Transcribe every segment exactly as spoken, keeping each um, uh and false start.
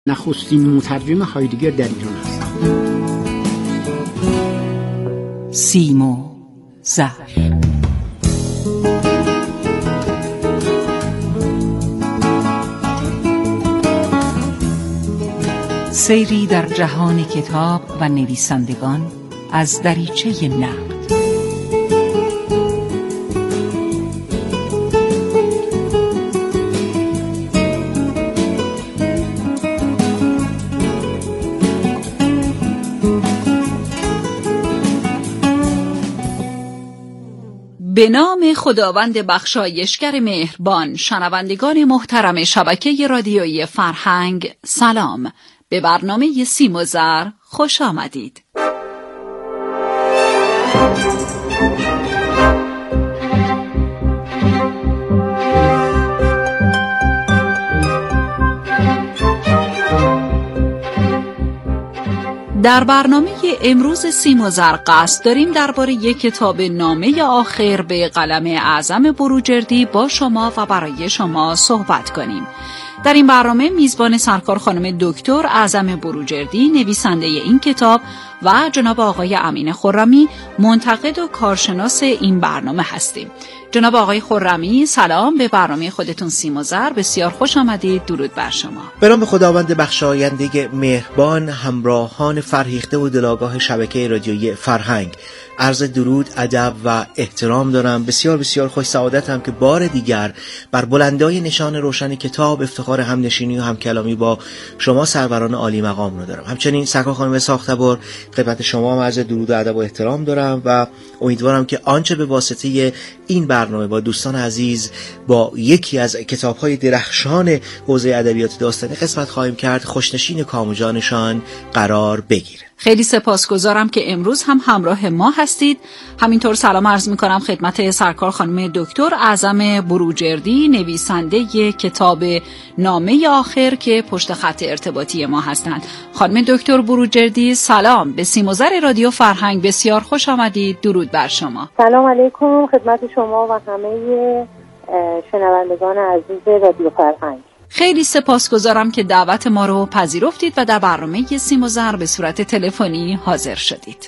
نخستین مترجم هایدگر در ایران هستم. سیم و زر. سیری در جهان کتاب و نویسندگان از دریچه نقد. به نام خداوند بخشایشگر مهربان. شنوندگان محترم شبکه رادیویی فرهنگ، سلام. به برنامه سیم و زر خوش آمدید. در برنامه امروز سیم و زر قصد داریم درباره یک کتاب نامه آخر به قلم اعظم بروجردی با شما و برای شما صحبت کنیم. در این برنامه میزبان سرکار خانم دکتر اعظم بروجردی، نویسنده این کتاب، و جناب آقای امین خرمی، منتقد و کارشناس این برنامه هستیم. جناب آقای خرمی، سلام. به برنامه خودتون سیم و زر بسیار خوش آمدید. درود بر شما. به نام خداوند بخشاینده مهربان، همراهان فرهیخته و دلاگاه شبکه رادیویی فرهنگ، عرض درود، ادب و احترام دارم. بسیار بسیار خوش سعادتم که بار دیگر بر بلندای نشان روشن کتاب افتخار همنشینی و همکلامی با شما سروران عالی مقام رو دارم. همچنین سرکار خانم ساختبار، خدمت شما هم عرض درود و ادب و احترام دارم و امیدوارم که آنچه به واسطه این برنامه با دوستان عزیز با یکی از کتاب‌های درخشان حوزه ادبیات داستانی قسمت خواهیم کرد، خوشنشین کاموجانشان قرار بگیره. خیلی سپاسگزارم که امروز هم همراه ما هستید. همینطور سلام عرض می‌کنم خدمت سرکار خانم دکتر اعظم بروجردی، نویسنده کتاب نامه آخر که پشت خط ارتباطی ما هستند. خانم دکتر بروجردی، سلام. به سیم و زر رادیو فرهنگ بسیار خوش آمدید. درود بر شما. سلام علیکم خدمت شما و همه شنوندگان عزیز رادیو فرهنگ. خیلی سپاسگزارم که دعوت ما رو پذیرفتید و در برنامه سیم و زر به صورت تلفنی حاضر شدید.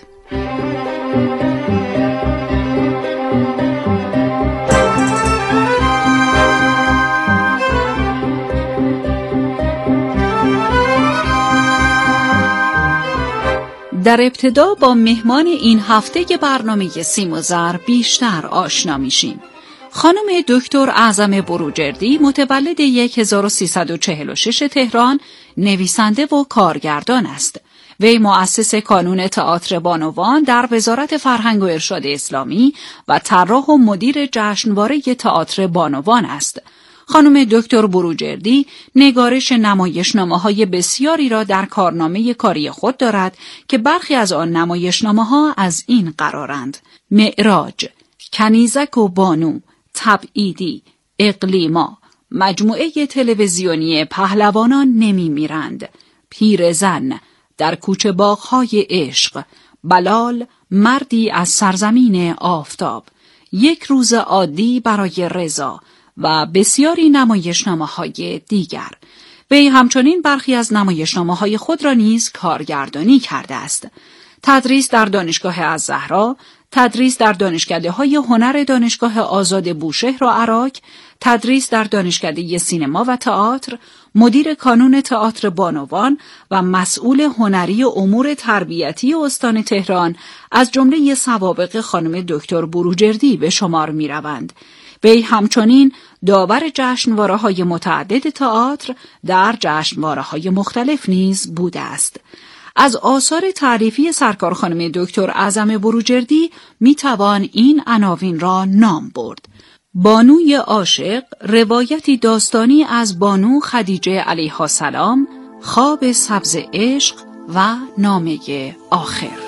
در ابتدا با مهمان این هفته برنامه سیم و زر بیشتر آشنا میشیم. خانم دکتر اعظم بروجردی متولد هزار و سیصد و چهل و شش تهران، نویسنده و کارگردان است. وی مؤسس کانون تئاتر بانوان در وزارت فرهنگ و ارشاد اسلامی و طراح و مدیر جشنواره تئاتر بانوان است. خانم دکتر بروجردی نگارش نمایشنامه‌های بسیاری را در کارنامه کاری خود دارد که برخی از آن نمایشنامه‌ها از این قرارند: معراج، کنیزک و بانو، تبعیدی، اقلیما، مجموعه تلویزیونی پهلوانان نمی میرند، پیرزن، در کوچه باغ‌های عشق، بلال، مردی از سرزمین آفتاب، یک روز عادی برای رضا و بسیاری نمایشنامه‌های دیگر. وی همچنین برخی از نمایشنامه‌های خود را نیز کارگردانی کرده است. تدریس در دانشگاه الزهرا، تدریس در دانشکده‌های هنر دانشگاه آزاد بوشهر و عراق، تدریس در دانشکده سینما و تئاتر، مدیر کانون تئاتر بانوان و مسئول هنری و امور تربیتی استان تهران از جمله سوابق خانم دکتر بروجردی به شمار می‌روند. وی همچنین داور جشنواره‌های متعدد تئاتر در جشنواره‌های مختلف نیز بوده است. از آثار تعریفی سرکار خانم دکتر اعظم بروجردی میتوان این عناوین را نام برد: بانوی عاشق، روایتی داستانی از بانو خدیجه علیها السلام، خواب سبز عشق و نامه آخر.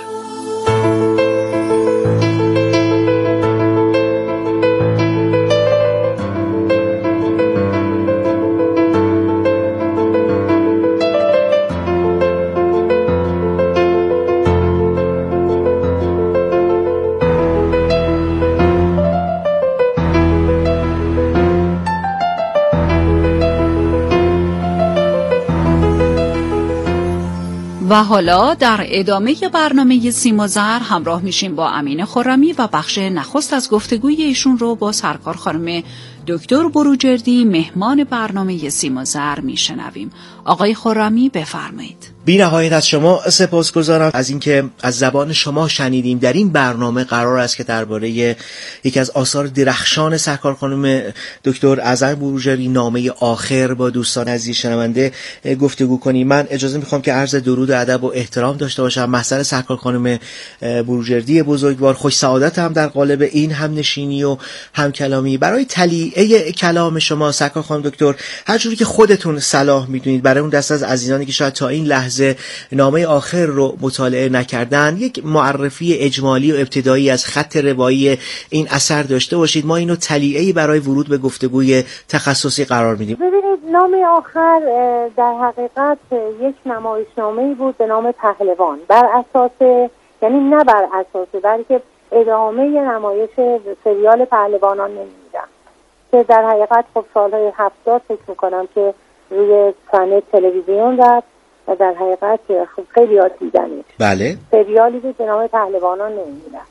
و حالا در ادامه برنامه سیم و زر همراه میشیم با امین خرمی و بخش نخست از گفتگوی ایشون رو با سرکار خانم دکتر بروجردی مهمان برنامه سیم و زر میشنویم. آقای خرمی بفرمایید. بی نهایت از شما سپاسگزارم از اینکه از زبان شما شنیدیم. در این برنامه قرار است که درباره یکی از آثار درخشان سرکار خانم دکتر اعظم بروجردی، نامه آخر، با دوستان عزیز شنونده گفتگو کنیم. من اجازه میخوام که عرض درود و ادب و احترام داشته باشم محضر سرکار خانم بروجردی بزرگوار. خوش سعادت هم در قالب این هم نشینی و هم کلامی. برای تلیعه کلام شما سرکار خانم دکتر، هر جوری که خودتون صلاح میدونید، برای اون دست از عزیزانی که شاید تا این لحظه نامه آخر رو مطالعه نکردن، یک معرفی اجمالی و ابتدایی از خط روایی این اثر داشته باشید. ما اینو تلیعه‌ای برای ورود به گفتگوی تخصصی قرار میدیم. ببینید، نامه آخر در حقیقت یک نمایشنامه‌ای بود به نام پهلوان، بر اساس، یعنی نه بر اساس، بلکه ادامه نمایش سریال پهلوانان نمی‌دم که در حقیقت خب سالهای هفتاد فکر می‌کنم که روی صحنه تلویزیون رفت و در حقیقت خیلی یاد دیدنش. بله. سریالی بود به نام پهلوانان نمی‌دم.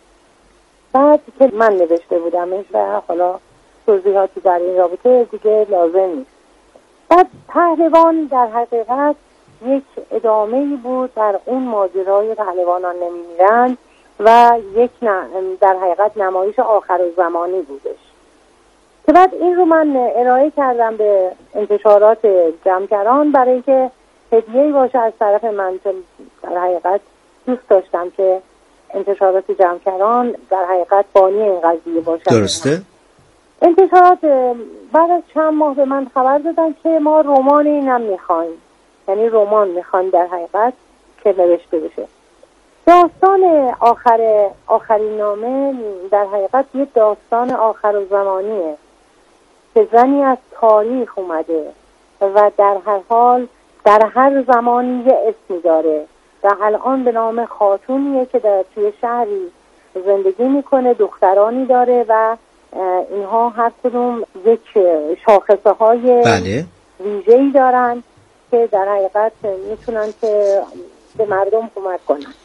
بعد که من نوشته بودمش و حالا توضیحاتی در این رابطه دیگه لازم نیست. بعد پهلوان در حقیقت یک ادامه‌ای بود در اون ماجرای پهلوانان نمی‌میرند و یک در حقیقت نمایش آخر الزمانی بودش که بعد این رو من ارائه کردم به انتشارات جمکران برای اینکه هدیه‌ای باشه از طرف من، چون در حقیقت دوست داشتم که انتشارات جمکران در حقیقت بانی این قضیه باشه. درسته؟ انتشارات بعد از چند ماه به من خبر دادن که ما رمان اینم میخوایم، یعنی رمان میخوایم در حقیقت که نوشته بشه. داستان آخر آخرین نامه در حقیقت یه داستان آخر الزمانیه که زنی از تاریخ اومده و در هر حال در هر زمانی یه اسمی داره و الان به نام خاتونیه که در توی شهری زندگی میکنه، دخترانی داره و اینها هر کدوم یک شاخصه های بله. ویژه‌ای دارن که در حقیقت میتونن که به مردم کمک کنن.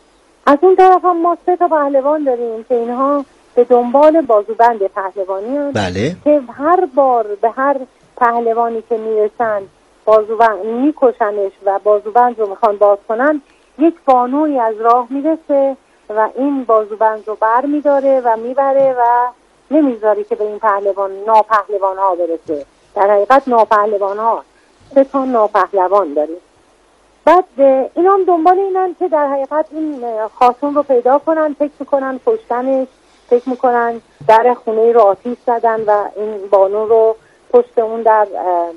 از اون طرف هم ما سه تا پهلوان داریم که اینها به دنبال بازوبند پهلوانی هست. بله. که هر بار به هر پهلوانی که میرسن بازوبند میکشنش و بازوبند رو میخوان باز کنن، یک بانوی از راه میرسه و این بازوبند رو بر میداره و میبره و نمیذاری که به این پهلوان ناپهلوان ها برسه. در حقیقت ناپهلوان ها سه تا ناپهلوان داریم. بعد اینا هم دنبال اینن که در حقیقت این خاتون رو پیدا کنن، فکر میکنن کشتنش، فکر میکنن در خونه رو آتیش زدن و این بانو رو پشت اون در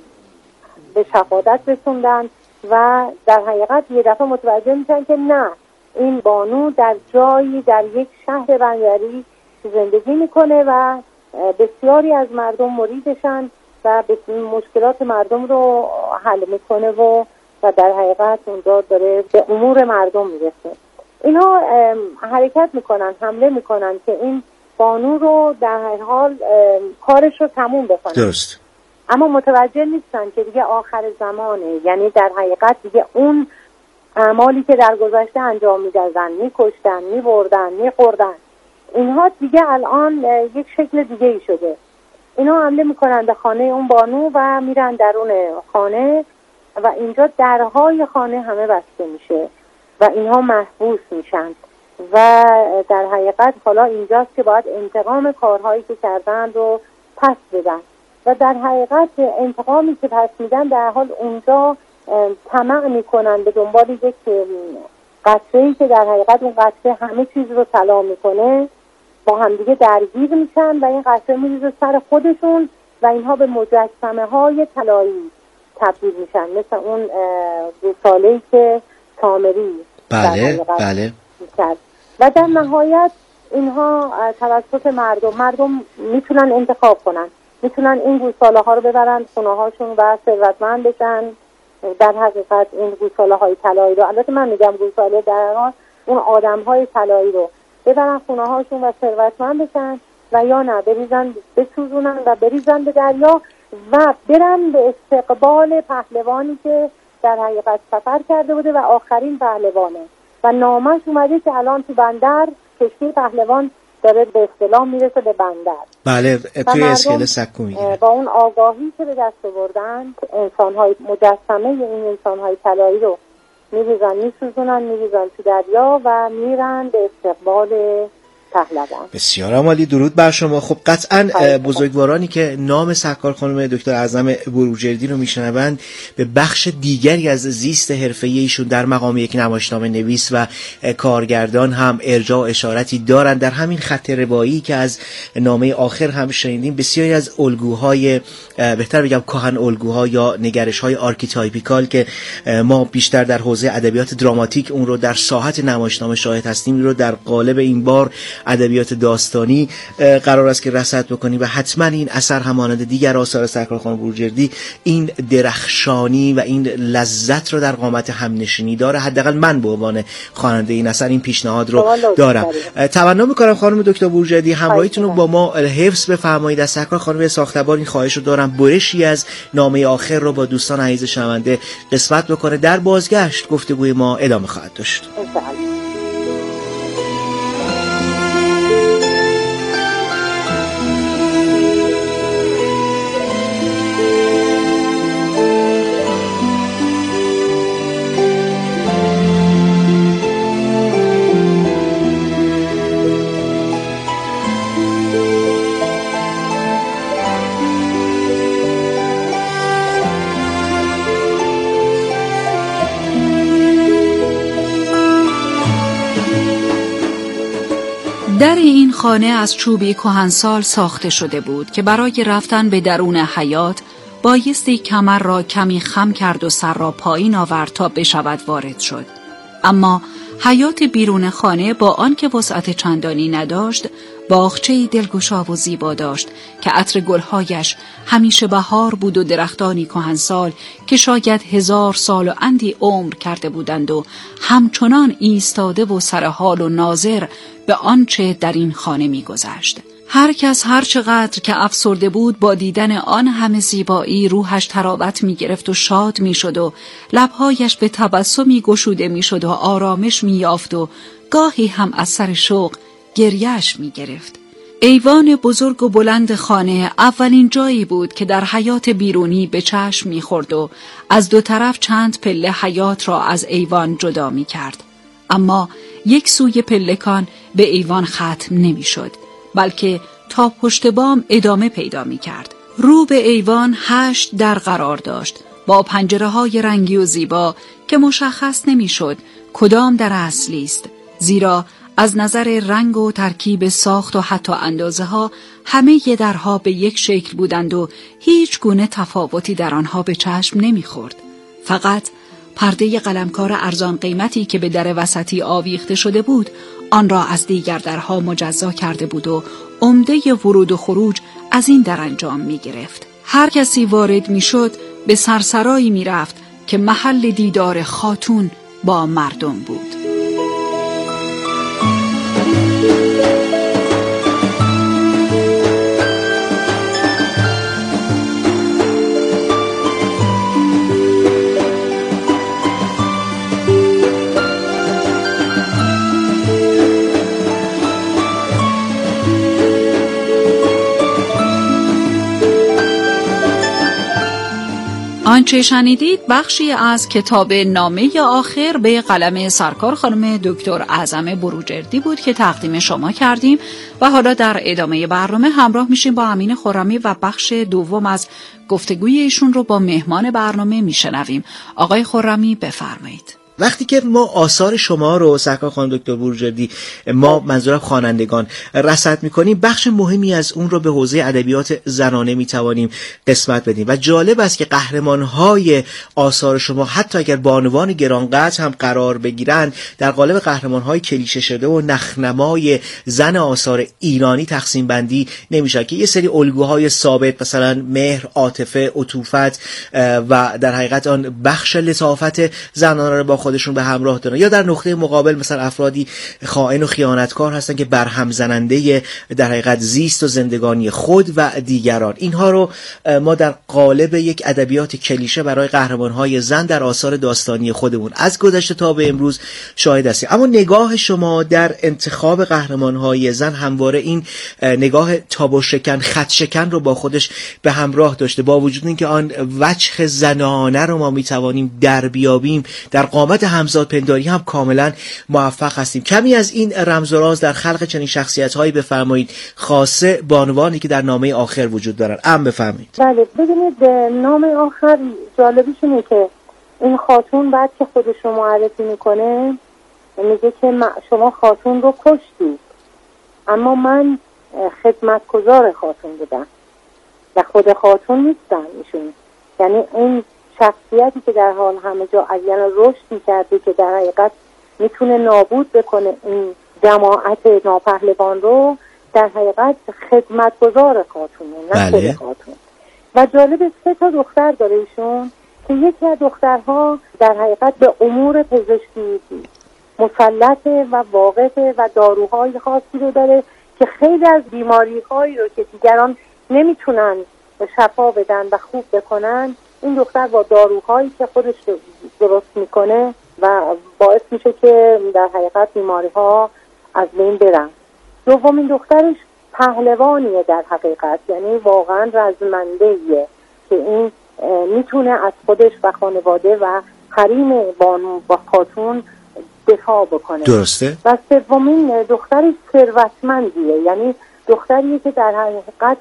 به شهادت رسوندن و در حقیقت یه دفعه متوجه میشن که نه، این بانو در جایی در یک شهر بندری زندگی میکنه و بسیاری از مردم مریدشن و مشکلات مردم رو حل میکنه و و در حقیقت اونجا داره به امور مردم میرسه. اینا حرکت میکنن، حمله میکنن که این بانو رو در هر حال کارش رو تموم بکنن. درست. اما متوجه نیستن که دیگه آخر زمانه، یعنی در حقیقت دیگه اون اعمالی که در گذشته انجام میدادن، میکشتن، میبردن، میخوردن، اینها دیگه الان یک شکل دیگه ای شده. اینا حمله میکنن به خانه اون بانو و میرن درون خانه و اینجا درهای خانه همه بسته میشه و اینها محبوس میشن و در حقیقت حالا اینجاست که باید انتقام کارهایی که کردن رو پس بدن و در حقیقت انتقامی که پس میدن در حال اونجا طمع میکنن به دنبال یک قطره‌ای که در حقیقت اون قطره همه چیز رو طلا میکنه، با همدیگه درگیر میشن و این قطره میریزه سر خودشون و اینها به مجسمه های طلایی تبدیل میشن، مثل اون گوساله‌ای که سامری بله بله میکرد و در نهایت اینها توسط مردم مردم میتونن انتخاب کنن، میتونن این گوساله ها رو ببرن خونه هاشون و ثروتمند بشن. در حقیقت این گوساله های طلایی رو، البته من میگم گوساله، در حال اون آدم های طلایی رو ببرن خونه هاشون و ثروتمند بشن و یا نه بریزن بسوزونن و بریزن به دریا و برن به استقبال پهلوانی که در حقیقت سفر کرده بوده و آخرین پهلوانه و نامش اومده که الان تو بندر کشتی پهلوان داره به اصطلاح میرسه به بندر. بله توی اسکله سکو میگیره. با اون آگاهی که به دست آوردن انسان‌های مجسمه این انسان‌های طلایی رو میریزن میسوزونن میریزن تو دریا و میرن به استقبال پهلوان. بسیار عالی، درود بر شما. خب قطعا بزرگوارانی که نام سرکار خانم دکتر اعظم بروجردی رو میشنوند به بخش دیگری از زیست حرفه‌ای ایشون در مقام یک نمایشنامه نویس و کارگردان هم ارجاع و اشارتی دارند. در همین خط روایی که از نامه آخر هم شنیدیم بسیاری از الگوهای، بهتر بگم کهن الگوها یا نگرش‌های آرکیتایپیکال که ما بیشتر در حوزه ادبیات دراماتیک اون رو در ساحت نمایشنامه شاهد هستیم رو در قالب این بار ادبیات داستانی قرار است که رصد بکنیم و حتما این اثر همانند دیگر آثار سرکار خانم بروجردی این درخشانی و این لذت رو در قامت همنشینی داره. حداقل من به عنوان خواننده این اثر این پیشنهاد رو دارم. تمنا می‌کنم خانم دکتر بروجردی همراهیتون رو با ما حفظ بفرمایید. از سرکار خانم ساختبار این خواهش رو دارم برشی از نامه آخر رو با دوستان عزیز شنونده قسمت بکنه. در بازگشت گفتگوی ما ادامه خواهد داشت. در این خانه از چوبی کهنسال ساخته شده بود که برای رفتن به درون حیاط بایستی کمر را کمی خم کرد و سر را پایین آورد تا بشود وارد شد. اما حیاط بیرون خانه با آنکه وسعت چندانی نداشت باغچه‌ای دلگشا و زیبا داشت که عطر گلهایش همیشه بهار بود و درختانی کهنسال که شاید هزار سال و اندی عمر کرده بودند و همچنان ایستاده و سرحال و ناظر به آنچه در این خانه می‌گذشت. هر کس هر چقدر که افسرده بود با دیدن آن همه زیبایی روحش تراوت می گرفت و شاد می شد و لبهایش به تبسمی گشوده می شد و آرامش می یافت و گاهی هم از سر شوق گریهش می گرفت. ایوان بزرگ و بلند خانه اولین جایی بود که در حیاط بیرونی به چشم می خورد و از دو طرف چند پله حیاط را از ایوان جدا می کرد. اما یک سوی پلکان به ایوان ختم نمی شد بلکه تا پشت بام ادامه پیدا می کرد. رو به ایوان هشت در قرار داشت با پنجره های رنگی و زیبا که مشخص نمی شد کدام در اصلی است، زیرا از نظر رنگ و ترکیب ساخت و حتی اندازه ها همه ی درها به یک شکل بودند و هیچ گونه تفاوتی در آنها به چشم نمی خورد. فقط پرده قلمکار ارزان قیمتی که به در وسطی آویخته شده بود آن را از دیگر درها مجزا کرده بود و عمده ورود و خروج از این در انجام می گرفت. هر کسی وارد می شد به سرسرایی می رفت که محل دیدار خاتون با مردم بود. آنچه شنیدید بخشی از کتاب نامه آخر به قلم سرکار خانم دکتر اعظم بروجردی بود که تقدیم شما کردیم و حالا در ادامه برنامه همراه میشیم با امین خرمی و بخش دوم از گفتگوی ایشون رو با مهمان برنامه میشنویم. آقای خرمی بفرمایید. وقتی که ما آثار شما رو سرکار خانم دکتر بروجردی ما منظورم خوانندگان رصد میکنیم بخش مهمی از اون رو به حوزه ادبیات زنانه میتوانیم قسمت بدیم و جالب است که قهرمان‌های آثار شما حتی اگر بانوان گرانقدر هم قرار بگیرند در قالب قهرمان‌های کلیشه شده و نخنمای زن آثار ایرانی تقسیم بندی نمیشه که یه سری الگوهای ثابت مثلا مهر، عاطفه، عطوفت و در حقیقت آن بخش لطافت زنانه رو با خودشون به همراه دارن، یا در نقطه مقابل مثلا افرادی خائن و خیانتکار هستن که برهم زننده در حقیقت زیست و زندگانی خود و دیگران. اینها رو ما در قالب یک ادبیات کلیشه برای قهرمان‌های زن در آثار داستانی خودمون از گذشته تا به امروز شاهد هستیم. اما نگاه شما در انتخاب قهرمان‌های زن همواره این نگاه تاب و شکن، خط شکن رو با خودش به همراه داشته، با وجود اینکه آن وجه زنانه رو ما میتوانیم در بیابیم، در قامت همزاد پنداری هم کاملا موفق هستیم. کمی از این رمز و راز در خلق چنین شخصیت‌هایی بفرمایید، خاصه بانوانی که در نامه آخر وجود دارن. ام بفرمایید. بله، ببینید نامه آخر جالبیش اینه که این خاتون بعد که خودش رو معرفی میکنه میگه که شما خاتون رو کشتید، اما من خدمتگزار خاتون بودم و خود خاتون نیستم ایشون. یعنی این شخصیتی که در حال همه جا یعنی رشدی کرده که در حقیقت میتونه نابود بکنه این جماعت ناپهلوان رو، در حقیقت خدمتگزار خاتونه، نه بله. خود خاتون. و جالب سه تا دختر داره ایشون که یکی از دخترها در حقیقت به امور پزشکی مسلطه و واقفه و داروهای خاصی رو داره که خیلی از بیماری‌هایی رو که دیگران نمیتونن شفا بدن و خوب بکنن، این دختر با داروهایی که خودش درست میکنه و باعث میشه که در حقیقت بیماری‌ها از بین برن. دومین دخترش پهلوانیه در حقیقت، یعنی واقعا رزمنده‌ایه که این میتونه از خودش و خانواده و حریم بانو و خاتون دفاع بکنه. درسته. و سومین دختری ثروتمندیه، یعنی دختریه که در حقیقت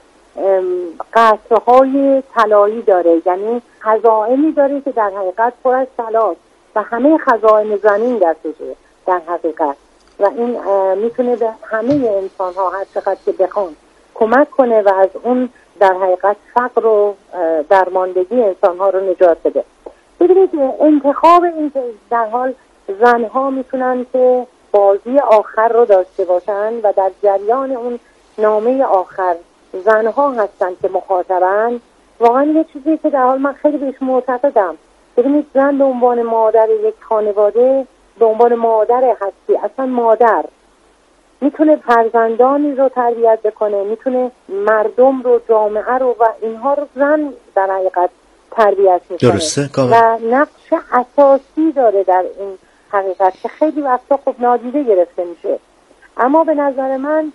قصرهای طلایی داره، یعنی خزائنی داره که در حقیقت پر از طلاست و همه خزائن زمین دستشه در حقیقت، و این میتونه به همه انسان ها هر چقدر که بخوان کمک کنه و از اون در حقیقت فقر و درماندگی انسان ها رو نجات بده. ببینید انتخاب این در حال زنها میتونن که بازی آخر رو داشته باشن و در جریان اون نامه آخر زنها هستن که مخاطبن. واقعا یه چیزی که در حال من خیلی بهش معتقدم. ببینید زن به عنوان مادر یک خانواده، به عنوان مادر هستی، اصلا مادر میتونه فرزندانی رو تربیت بکنه، میتونه مردم رو، جامعه رو و اینها رو زن در حقیقت تربیت میکنه. درسته. و نقش اساسی داره در این حقیقت که خیلی وقتا خب نادیده گرفته میشه. اما به نظر من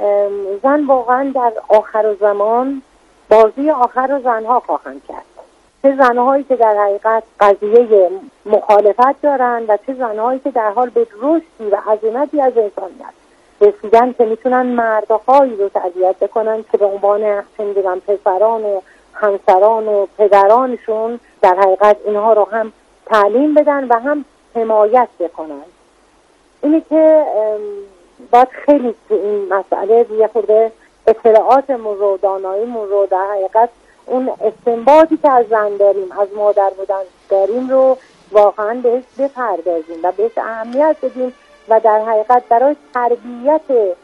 زن واقعا در آخر زمان بازی آخر رو زنها خواهند کرد، چه زنهایی که در حقیقت قضیه مخالفت دارن و چه زنهایی که در حال به رشدی و عظمتی از انسانیت رسیدن که میتونن مردهایی رو تربیت بکنن که به عنوان چندان پسران و همسران و پدرانشون در حقیقت اینها رو هم تعلیم بدن و هم حمایت بکنن. اینه که باید خیلی تو این مسئله یه خورده اطلاعاتمون رو، داناییمون رو، در حقیقت اون استنباطی که از زن داریم، از مادر بودن داریم رو واقعا بهش بپردازیم و بهش اهمیت بدیم و در حقیقت برای تربیت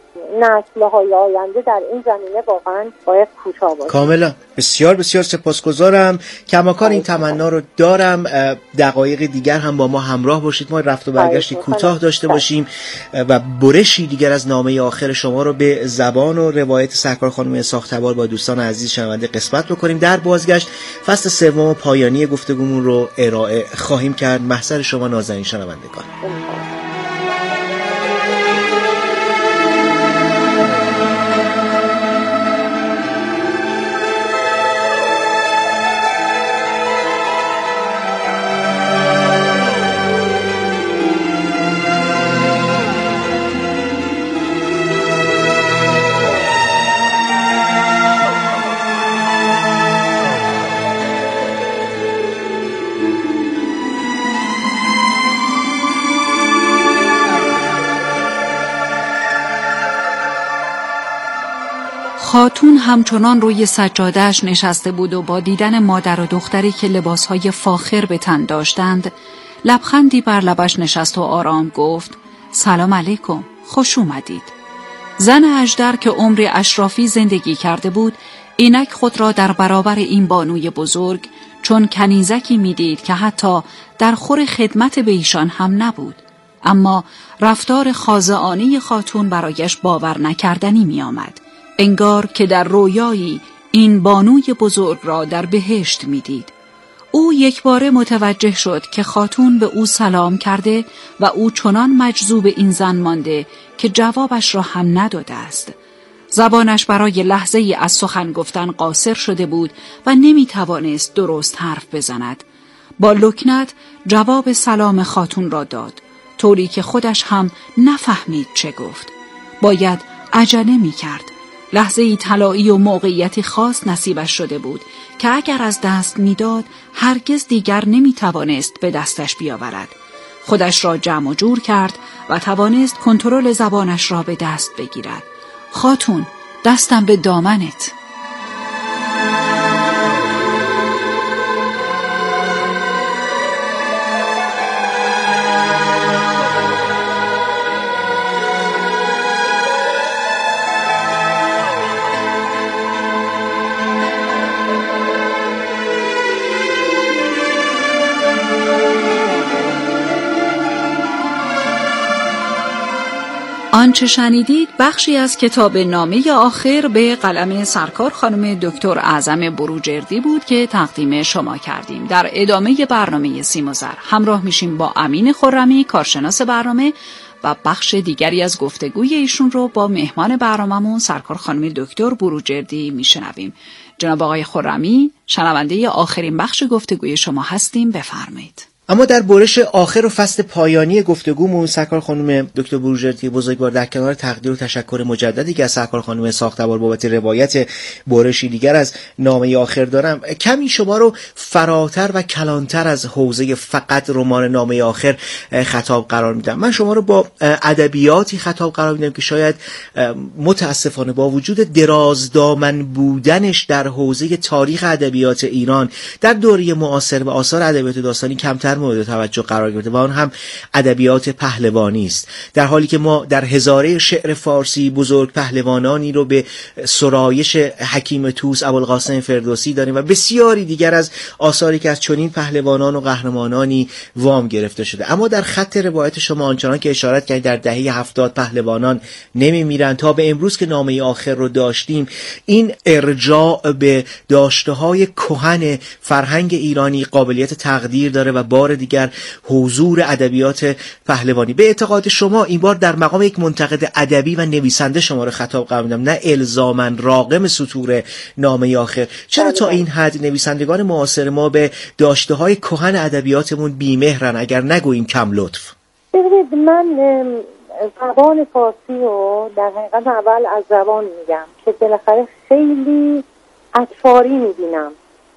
نسل‌های آینده در این زمینه واقعا باید کوشا باشیم. کاملا. بسیار بسیار سپاسگزارم. کماکان این تمنا رو دارم دقایق دیگر هم با ما همراه باشید، ما رفت و برگشتی کوتاه داشته باشیم و برشی دیگر از نامه آخر شما رو به زبان و روایت سرکار خانم اسحاق تبار با دوستان عزیز شنونده قسمت بکنیم. در بازگشت فصل سوم پایانی گفتگومون رو ارائه خواهیم کرد. محضر شما نازنین شنوندگان. خاتون همچنان روی سجاده‌اش نشسته بود و با دیدن مادر و دختری که لباسهای فاخر به تن داشتند لبخندی بر لبش نشست و آرام گفت: سلام علیکم، خوش اومدید. زن اژدر که عمر اشرافی زندگی کرده بود اینک خود را در برابر این بانوی بزرگ چون کنیزکی میدید که حتی در خور خدمت به ایشان هم نبود، اما رفتار خاضعانه خاتون برایش باور نکردنی می آمد. انگار که در رویایی این بانوی بزرگ را در بهشت می دید. او یک باره متوجه شد که خاتون به او سلام کرده و او چنان مجذوب این زن مانده که جوابش را هم نداده است. زبانش برای لحظه ای از سخن گفتن قاصر شده بود و نمی توانست درست حرف بزند. با لکنت جواب سلام خاتون را داد، طوری که خودش هم نفهمید چه گفت. باید عجله می کرد. لحظه ای طلایی و موقعیتی خاص نصیبش شده بود که اگر از دست می داد هرگز دیگر نمی توانست به دستش بیاورد. خودش را جمع و جور کرد و توانست کنترل زبانش را به دست بگیرد. خاتون، دستم به دامنت. آنچه شنیدید بخشی از کتاب نامه آخر به قلم سرکار خانم دکتر اعظم بروجردی بود که تقدیم شما کردیم. در ادامه برنامه سیم و زر همراه میشیم با امین خرمی، کارشناس برنامه، و بخش دیگری از گفتگوی ایشون رو با مهمان برنامه‌مون سرکار خانم دکتر بروجردی میشنویم. جناب آقای خرمی، شنونده آخرین بخش گفتگوی شما هستیم، بفرمایید. اما در برش آخر و فصل پایانی گفتگومون سرکار خانم دکتر بروجردی بزرگوار در کنار تقدیر و تشکر مجددی که از سرکار خانم ساختبار بابت روایت برشی دیگر از نامه آخر دارم، کمی شما رو فراتر و کلانتر از حوزه فقط رمان نامه آخر خطاب قرار میدم. من شما رو با ادبیاتی خطاب قرار میدم که شاید متاسفانه با وجود درازدامن بودنش در حوزه تاریخ ادبیات ایران در دوره معاصر و آثار ادبیات داستانی کمتر مورد توجه قرار گرفته و آن هم ادبیات پهلوانی است، در حالی که ما در هزاره شعر فارسی بزرگ پهلوانانی رو به سرایش حکیم طوس، ابوالقاسم فردوسی داریم و بسیاری دیگر از آثاری که از چنین پهلوانان و قهرمانانی وام گرفته شده. اما در خط روایت شما آنچنان که اشارت کردید در دهه هفتاد پهلوانان نمیمیرن تا به امروز که نامه آخر رو داشتیم، این ارجاع به داشته‌های کهن فرهنگ ایرانی قابلیت تقدیر داره و بار دیگر حضور ادبیات پهلوانی. به اعتقاد شما این بار در مقام یک منتقد ادبی و نویسنده شما رو خطاب قرار میدم، نه الزاماً راغم سطور نامه آخر، چرا تا این حد نویسندگان معاصر ما به داشته‌های کهن ادبیاتمون بی‌مهرن، اگر نگوییم کم لطف؟ ببینید، من زبان فارسی رو در حقیقت اول از زبان میگم که بالاخره خیلی اطفاری میبینم،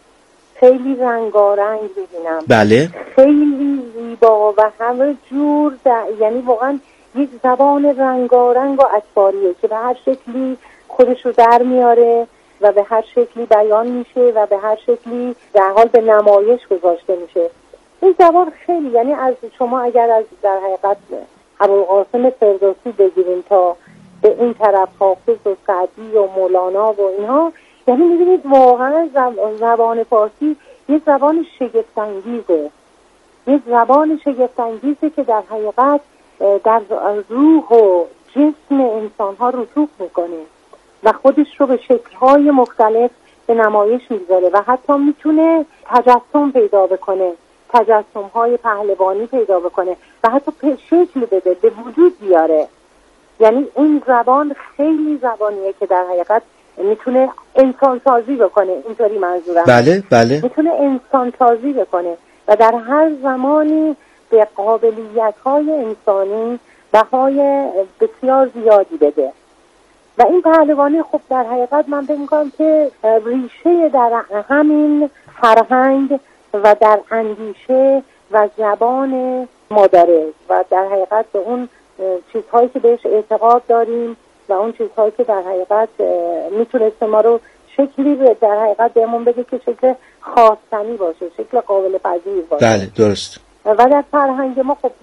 خیلی رنگارنگ ببینم، بله، خیلی زیبا و همه جور، یعنی واقعا یک زبان رنگارنگ و اطفاریه که به هر شکلی خودش رو در میاره و به هر شکلی بیان میشه و به هر شکلی در حال به نمایش گذاشته میشه. این زبان خیلی، یعنی از شما اگر از در حقیقت ابوالقاسم فردوسی بگیریم تا به این طرف حافظ و سعدی و مولانا و اینها، یعنی می‌بینید واقعا زبان فارسی یک زبان شگفت‌انگیزه، یک زبان شگفت‌انگیزه که در حقیقت در روح و جسم انسان‌ها رسوخ میکنه و خودش رو به شکل‌های مختلف به نمایش میذاره و حتی میتونه تجسم پیدا بکنه، تجسم‌های پهلوانی پیدا بکنه و حتی شکل بده، به وجود بیاره. یعنی این زبان خیلی زبانیه که در حقیقت میتونه انسان سازی بکنه، اینطوری منظورم. بله بله، میتونه انسان سازی بکنه و در هر زمانی به قابلیت‌های انسانی بهای بسیار زیادی بده. و این پهلوانی خب در حقیقت من فکر می‌کنم که ریشه در همین فرهنگ و در اندیشه و زبان ما داره و در حقیقت به اون چیزهایی که بهش اعتقاد داریم و اون چیزهایی که در حقیقت میتونست ما رو شکلی در حقیقت بهمون بده که شکل خواستنی باشه، شکل قابل پذیر باشه. بله درست. و در فرهنگ ما خب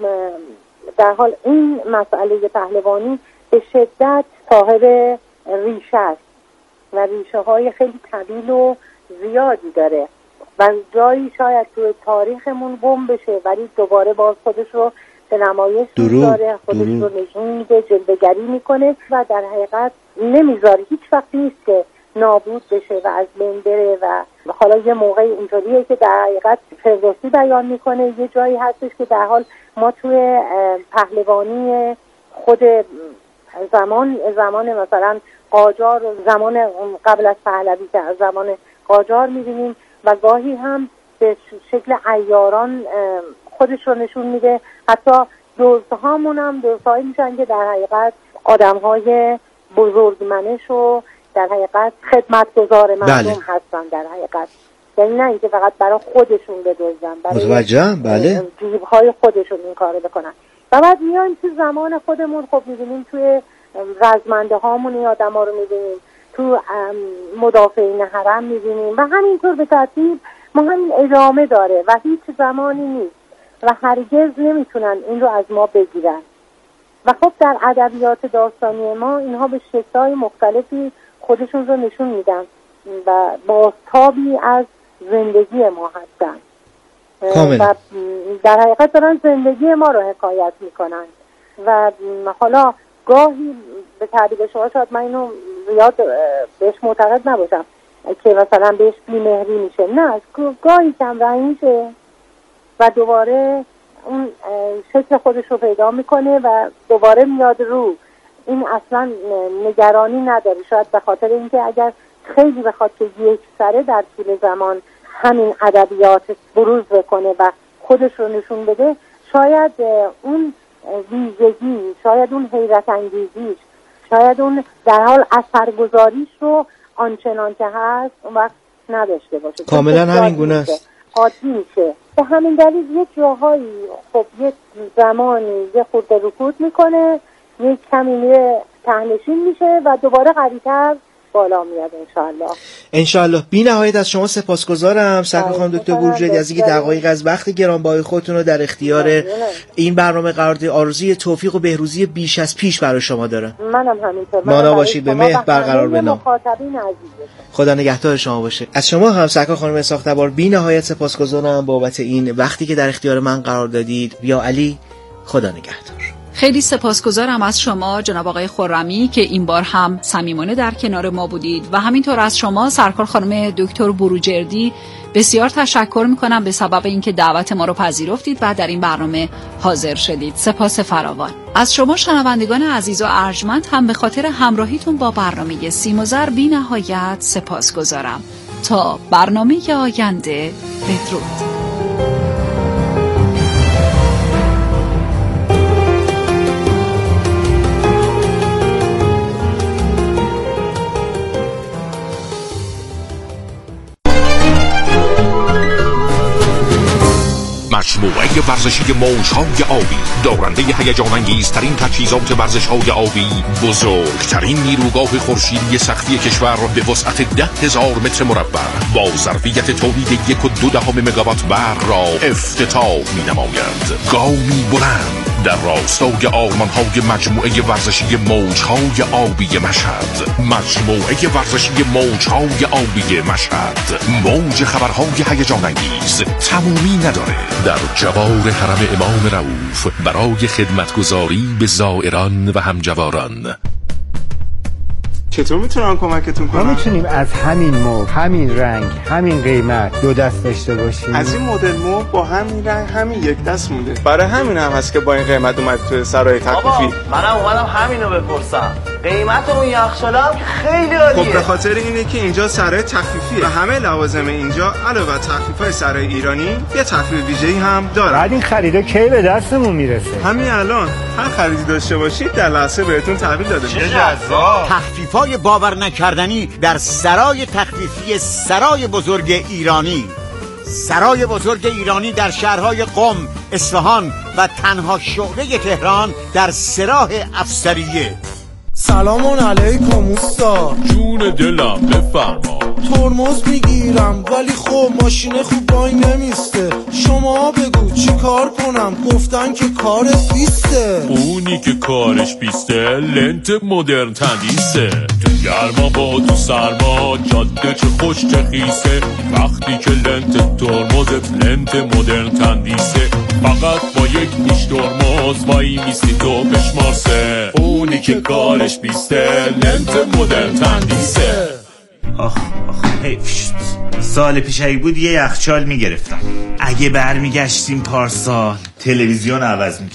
در حال این مسئله پهلوانی به شدت صاحب ریشه است و ریشه های خیلی طویل و زیادی داره و جایی شاید توی تاریخمون گم بشه ولی دوباره باز خودش رو به نمایش میذاره، خودش رو نشون میده، جلوه‌گری میکنه و در حقیقت نمیذاره، هیچ وقت نیست که نابود بشه و از بین بره. و حالا یه موقع اینطوریه که در حقیقت فردوسی بیان میکنه، یه جایی هستش که در حال ما توی پهلوانی خود زمان زمان مثلا قاجار و زمان قبل از پهلوی که زمان قاجار میبینیم و گاهی هم به شکل عیاران خودش رو نشون میده. حتی دزدهامون هم دزدهایی میشن که در حقیقت آدمهای بزرگمنش و در حقیقت خدمتگزار مردم بله. هستن در حقیقت، یعنی نه اینکه فقط برای خودشون بدزدن، برای بله. جیبهای خودشون این کارو بکنن. و بعد میایم تو زمان خودمون، خب میبینیم توی رزمنده هامون این آدم ها رو میبینیم، تو مدافعین حرم میبینیم و همینطور به ترتیب ما همین ادامه داره و هیچ زمانی نیست و هرگز نمیتونن این رو از ما بگیرن. و خب در ادبیات داستانی ما اینها به شکل‌های مختلفی خودشون رو نشون میدن و بازتابی از زندگی ما هستن و در حقیقت دارن زندگی ما رو حکایت میکنن. و حالا گاهی به تعبیر شما شاید من اینو زیاد بهش معتقد نباشم که مثلا بهش بی‌مهری میشه، نه، گاهی کم رنگ میشه و دوباره اون شکل خودش رو پیدا میکنه و دوباره میاد رو. این اصلا نگرانی نداره، شاید به خاطر اینکه اگر خیلی بخواد که یک سره در طول زمان همین ادبیات بروز بکنه و خودش رو نشون بده، شاید اون ویژگی، شاید اون حیرت انگیزیش، شاید اون در حال اثرگذاریش رو آنچنان که هست اون وقت نداشته باشه. کاملا همین گونه است، عادی میشه. به همین دلیل یک جاهایی خب یک زمانی یه خورده رکود میکنه، یک کمی میره تهنشین میشه و دوباره قوی‌تر بالا میاد انشاءالله. انشاءالله. بی نهایت از شما سپاسگزارم سرکار خانم دکتر بروجردی از اینکه دقایق از وقت گرانبهای خودتون رو در اختیار این برنامه قرار دادید. آرزوی توفیق و بهروزی بیش از پیش برای شما دارم. منم همینطور. مانا باشید، به مهر برقرار بنام. مخاطبین عزیزتون خدا نگهدار شما باشه. از شما هم سرکار خانم ساختبار بی نهایت سپاسگزارم بابت این وقتی که در اختیار من قرار دادید. یا علی، خدا نگهدار. خیلی سپاسگزارم از شما جناب آقای خرمی که این بار هم صمیمانه در کنار ما بودید و همینطور از شما سرکار خانم دکتر بروجردی بسیار تشکر میکنم به سبب اینکه دعوت ما رو پذیرفتید و در این برنامه حاضر شدید. سپاس فراوان. از شما شنوندگان عزیز و ارجمند هم به خاطر همراهیتون با برنامه سیم و زر بی نهایت سپاسگزارم. تا برنامه آینده، بدرود. مجموعه ورزشی موج‌های آبی دارنده هیجان انگیزترین تجهیزات ورزش‌های آبی، بزرگترین نیروگاه خورشیدی سختی کشور به وسعت ده هزار متر مربع با ظرفیت تولید یک و دو دهم مگاوات برق را افتتاح می‌نماید. گامی بلند در راستای آرمان‌های مجموعه ورزشی موج‌های آبی مشهد. مجموعه ورزشی موج‌های آبی مشهد، موج خبرهای هیجان انگیز تمومی نداره. در جوار حرم امام رؤوف برای خدمتگزاری به زائران و همجواران. چطور میتونم کمکتون کنم؟ ما میتونیم از همین مبل، همین رنگ، همین قیمت دو دست داشته باشیم. از این مدل مبل با همین رنگ همین یک دست مونده. برای همین هم هست که با این قیمت اومد تو سرای تخفیفی. بابا منم اومدم همینو بپرسم. قیمت اون یخچاله هم خیلی عالیه. خب به خاطر اینه که اینجا سرای تخفیفیه و همه لوازم اینجا علاوه تخفیفای سرای ایرانی یه تخفیف ویژه‌ای هم داره. بعد این خریدا کی به دستمون میرسه؟ همین الان هر خریدی داشته باشید در لحظه بهتون تحویل داده میشه. جذاب. تخفیفای باور نکردنی در سرای تخفیفی سرای بزرگ ایرانی. سرای بزرگ ایرانی در شهرهای قم، اصفهان و تنها شعبه تهران در سراح افسریه. سلام علیکم اوستا. جون دلم بفرما. ترمز میگیرم ولی خب ماشین خوب وای نمیسته. شما بگو چی کار کنم؟ گفتن که کارت بیسته. اونی که کارش بیسته لنت مدرن تندیسه. گرما با تو سرما، جاده چه خوش چه خیسه، وقتی که لنت ترمزت لنت مدرن تندیسه، فقط با یک نیش ترمز وای میستی تو بشمارسه، اونی که کارش بیسته لنت مدرن تندیسه. آخ آخ حیف شد. سال پیش ای بود یه یخچال میگرفتم. اگه برمیگشتیم پارسال تلویزیون عوض میکردم.